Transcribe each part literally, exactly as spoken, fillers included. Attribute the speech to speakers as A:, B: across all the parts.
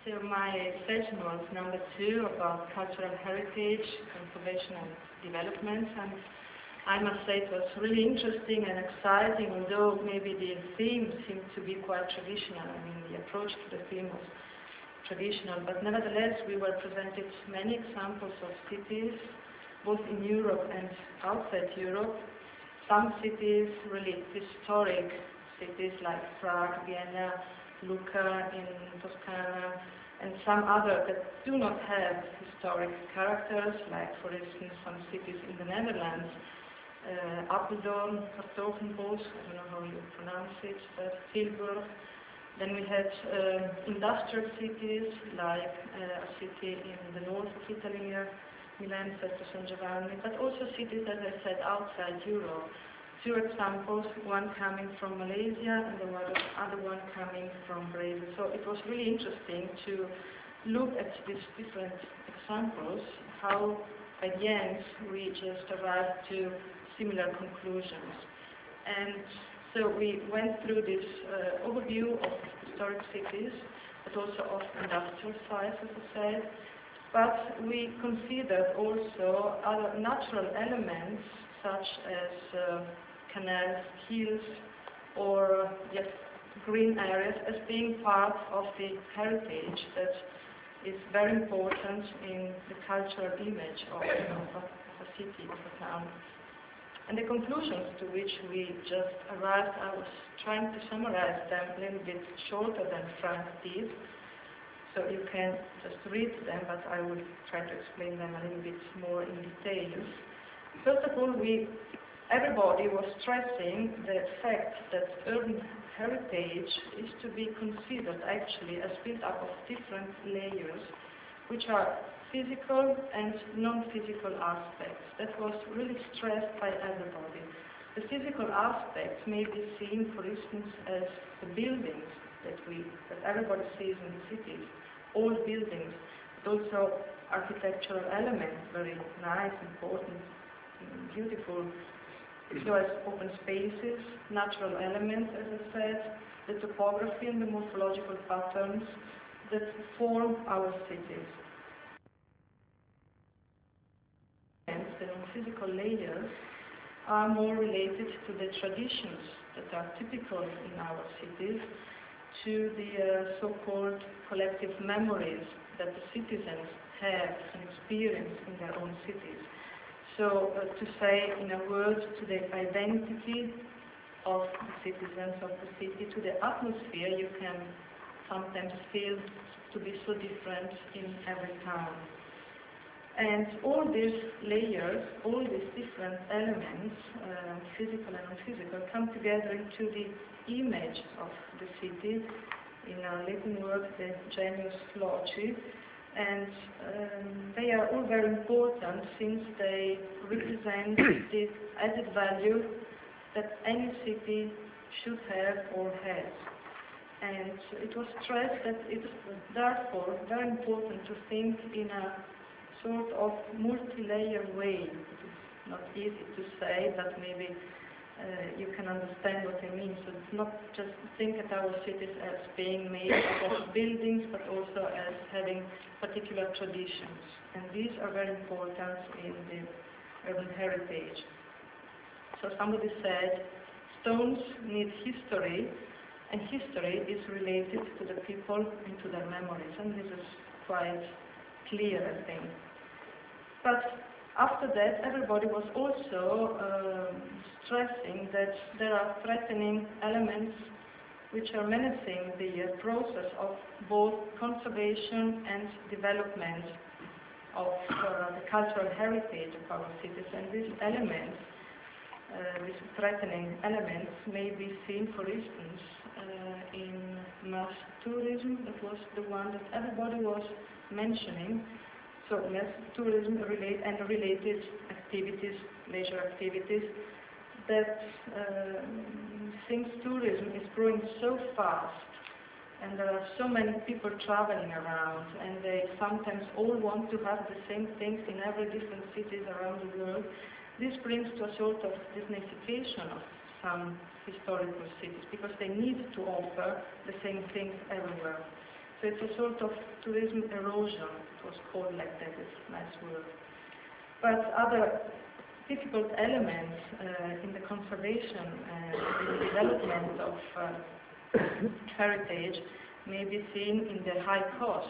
A: So my session was number two about cultural heritage, conservation and development, and I must say it was really interesting and exciting, although maybe the theme seemed to be quite traditional. I mean, the approach to the theme was traditional, but nevertheless we were presented many examples of cities, both in Europe and outside Europe. Some cities, really historic cities like Prague, Vienna, Lucca in Toscana, and some other that do not have historic characters, like for instance some cities in the Netherlands, uh, Apeldoorn, Hertogenbosch, I don't know how you pronounce it, but Tilburg. Then we had uh, industrial cities like uh, a city in the north of Italy near Milan, Sesto San Giovanni, but also cities, as I said, outside Europe. Two examples, one coming from Malaysia and the other one coming from Brazil. So it was really interesting to look at these different examples, how at the end we just arrived to similar conclusions. And so we went through this uh, overview of historic cities, but also of industrial sites, as I said. But we considered also other natural elements, such as uh, canals, hills, or yes, green areas, as being part of the heritage that is very important in the cultural image of, of, a, of a city, of a town. And the conclusions to which we just arrived, I was trying to summarize them a little bit shorter than Frank did, so you can just read them, but I will try to explain them a little bit more in detail. First of all, we everybody was stressing the fact that urban heritage is to be considered actually as built up of different layers, which are physical and non-physical aspects. That was really stressed by everybody. The physical aspects may be seen, for instance, as the buildings that we, that everybody sees in the cities, old buildings, but also architectural elements, very nice, important, beautiful, so as open spaces, natural elements, as I said, the topography and the morphological patterns that form our cities. And the non-physical layers are more related to the traditions that are typical in our cities, to the uh, so-called collective memories that the citizens have and experience in their own cities. So, uh, to say in a word, to the identity of the citizens of the city, to the atmosphere you can sometimes feel to be so different in every town. And all these layers, all these different elements, uh, physical and non-physical, come together into the image of the city in a Latin word, the genius loci. And um, they are all very important since they represent the added value that any city should have or has. And it was stressed that it is therefore very important to think in a sort of multi-layer way. It is not easy to say, but maybe Uh, you can understand what I mean. So it's not just think at our cities as being made up of buildings, but also as having particular traditions. And these are very important in the urban heritage. So somebody said, stones need history, and history is related to the people and to their memories. And this is quite clear, I think. But after that, everybody was also uh, stressing that there are threatening elements which are menacing the uh, process of both conservation and development of uh, the cultural heritage of our cities. And these elements, uh, these threatening elements, may be seen, for instance, uh, in mass tourism. That was the one that everybody was mentioning. So mass tourism relate and related activities, leisure activities, that uh, since tourism is growing so fast and there are so many people traveling around and they sometimes all want to have the same things in every different cities around the world, this brings to a sort of Disneyfication of some historical cities because they need to offer the same things everywhere. So it's a sort of tourism erosion. It was called like that, it's a nice word. But other difficult elements uh, in the conservation and the development of uh, heritage may be seen in the high costs.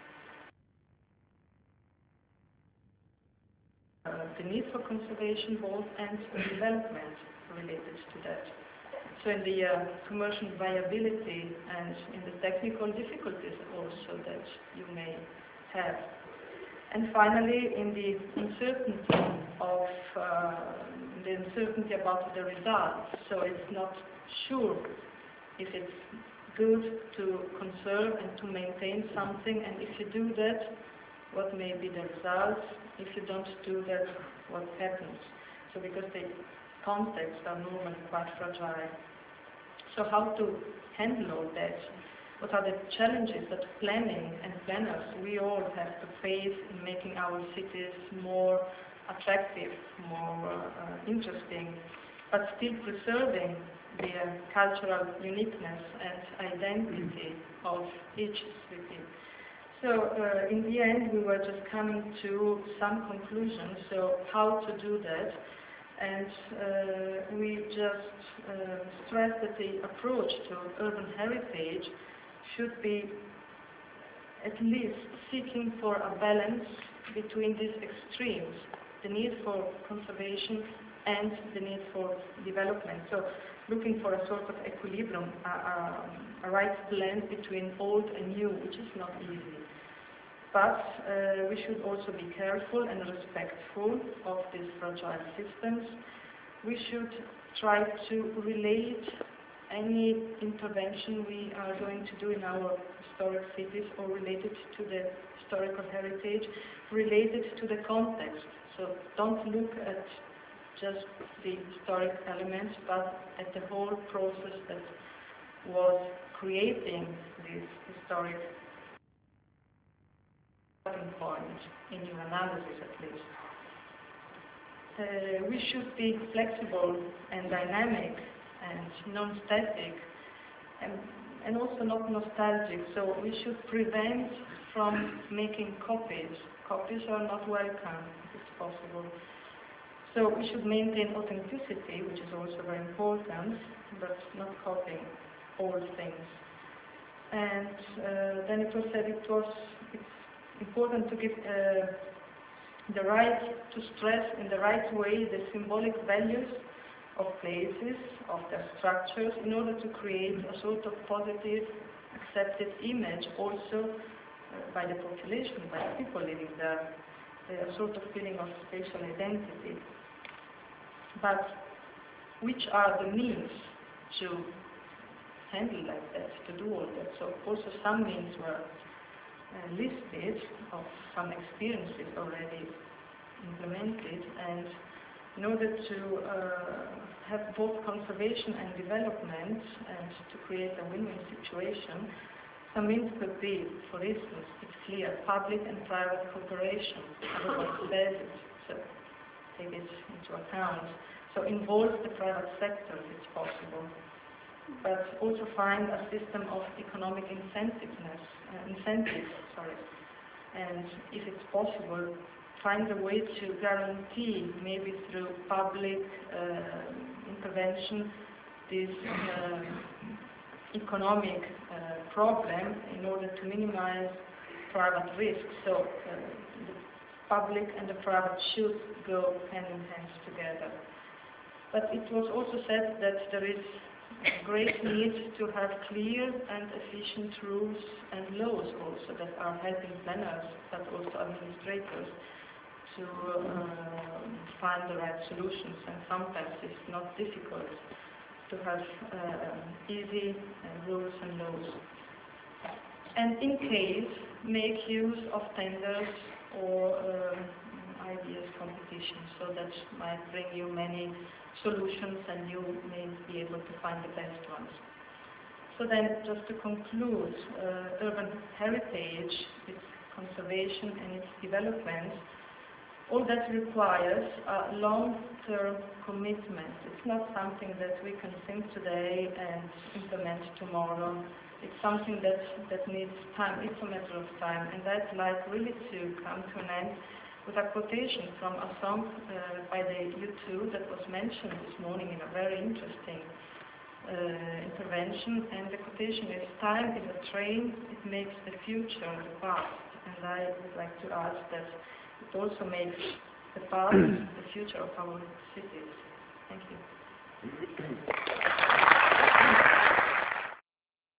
A: Uh, the need for conservation both and the development related to that. So in the uh, commercial viability and in the technical difficulties also that you may have. And finally, in the uncertainty of uh, the uncertainty about the results. So it's not sure if it's good to conserve and to maintain something, and if you do that, what may be the results? If you don't do that, what happens? So because the contexts are normally quite fragile. So how to handle all that? What are the challenges that planning and planners, we all have to face in making our cities more attractive, more uh, interesting, but still preserving the uh, cultural uniqueness and identity of each city. So uh, in the end, we were just coming to some conclusions, so how to do that. And uh, we just uh, stressed that the approach to urban heritage should be at least seeking for a balance between these extremes, the need for conservation and the need for development. So looking for a sort of equilibrium, a, a, a right blend between old and new, which is not easy. But uh, we should also be careful and respectful of these fragile systems. We should try to relate any intervention we are going to do in our historic cities or related to the historical heritage, related to the context. So don't look at just the historic elements, but at the whole process that was creating this historic point in your analysis, at least. Uh, we should be flexible and dynamic and non-static and, and also not nostalgic. So we should prevent from making copies. Copies are not welcome if it's possible. So we should maintain authenticity, which is also very important, but not copying old things. And uh, then it was said it was it's important to give uh, the right to stress in the right way the symbolic values of places, of their structures, in order to create a sort of positive, accepted image also uh, by the population, by the people living there, a sort of feeling of spatial identity. But which are the means to handle like that, to do all that? So also some means were Uh, listed of some experiences already implemented, and in order to uh, have both conservation and development and to create a win-win situation, some means could be, for instance, it's clear, public and private cooperation, otherwise says it, so take it into account. So involve the private sector if it's possible, but also find a system of economic incentiveness, uh, incentives, sorry, and if it's possible, find a way to guarantee, maybe through public uh, intervention, this uh, economic uh, problem in order to minimize private risk. So uh, the public and the private should go hand in hand together. But it was also said that there is great need to have clear and efficient rules and laws also that are helping planners, but also administrators to uh, find the right solutions. And sometimes it's not difficult to have uh, easy uh, rules and laws. And in case, make use of tenders or uh, ideas competitions, so that might bring you many solutions and you may be able to find the best ones. So then, just to conclude, uh, urban heritage, its conservation and its development, all that requires a long-term commitment. It's not something that we can think today and implement tomorrow. it's something that, that needs time. It's a matter of time. And I'd like really to come to an end with a quotation from a song uh, by the U two that was mentioned this morning in a very interesting uh, intervention. And the quotation is, "Time is a train, it makes the future the past." And I would like to ask that it also makes the past the future of our cities. Thank you.